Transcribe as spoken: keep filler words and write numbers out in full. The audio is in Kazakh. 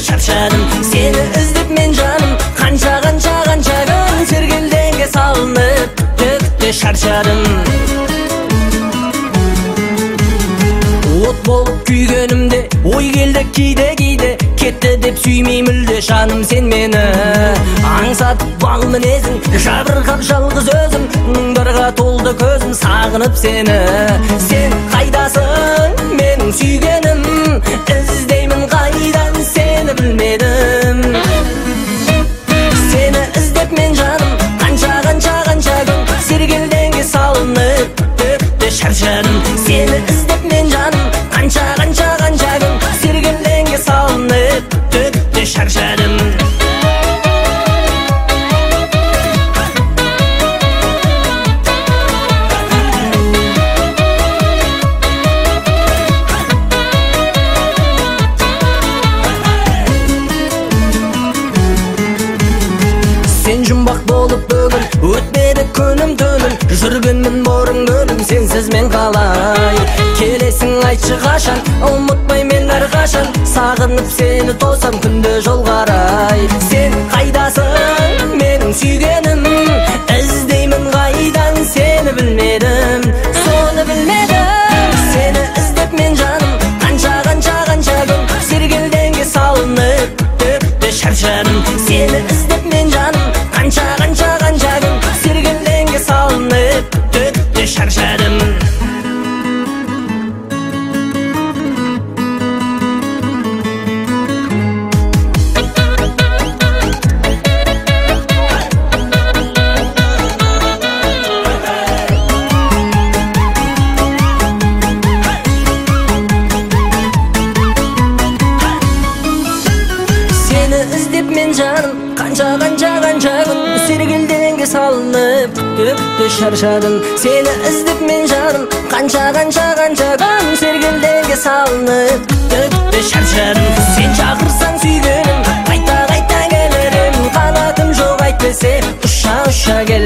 шаршадым. Сені іздеп мен жаным, қанша қанша қанша күн сергелдеңге салынып, тіпті шаршадым. От болып күйгенімде ой келді кейде-кейде, кетті деп сүймей мүлде жаным сен мені. Аңсатып бал мінезің, жабырқап жалғыз өзім, мұңдарға толды көзім сағынып сені. Сен қайдасың менің сүйгенім, іздеймін қайдан сені білмедім. Сені іздеп мен жаным, қанша қанша қанша күн сергелдеңге салынып, тіпті шаршадым. Сені іздеп мен жаным, қанша қанша қанша күн сергелдеңге салынып, тіпті шаршадым. Сен жұмбақ болып бүгін өтмеді күнім түнім, жүргенмін бұрын көлім сенсіз мен қалай. Келесің айтшы қашан, ұмытпай мен әрқашан, сағынып сені тосам күнде жол қарай. Сен қайдасың менің сүйгенім, іздеймін қайдан сені білмедім, соны білмедім. Сені іздеп мен жаным, қанша қанша қанша күн сергелдеңге салынып, тіпті шаршадым. Сені іздеп мен жаным, қанша қанша қанша күн сергелдеңге салынып, тіпті шаршадым. Сені іздеп мен жаным, қанша қанша қанша күн сергелдеңге салынып, тіпті шаршадым. Сені іздеп мен жаным, қанша қанша қанша күн сергелдеңге салынып, тіпті шаршадым. Сен шақырсаң сүйгенім, қайта қайта келерім, қанатым жоқ әйтпесе ұша ұша келерім.